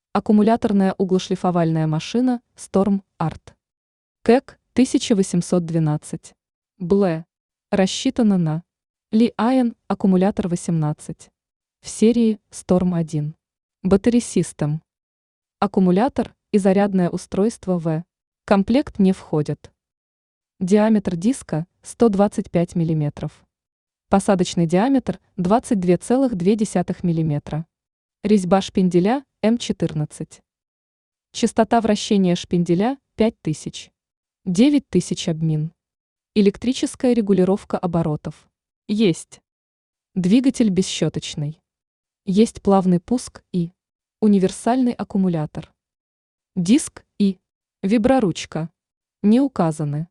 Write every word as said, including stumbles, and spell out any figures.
Аккумуляторная углошлифовальная машина Storm Art. КЭК тысяча восемьсот двенадцать. БЛЭ. Рассчитана на Li-ion аккумулятор восемнадцать. В серии Storm один. Battery System. Аккумулятор и зарядное устройство В. Комплект не входят. Диаметр диска сто двадцать пять миллиметров. Посадочный диаметр двадцать два целых две десятых миллиметра. Резьба шпинделя эм четырнадцать. Частота вращения шпинделя пять тысяч. девять тысяч обмин. Электрическая регулировка оборотов. Есть. Двигатель бесщеточный. Есть плавный пуск и универсальный аккумулятор. Диск и виброручка не указаны.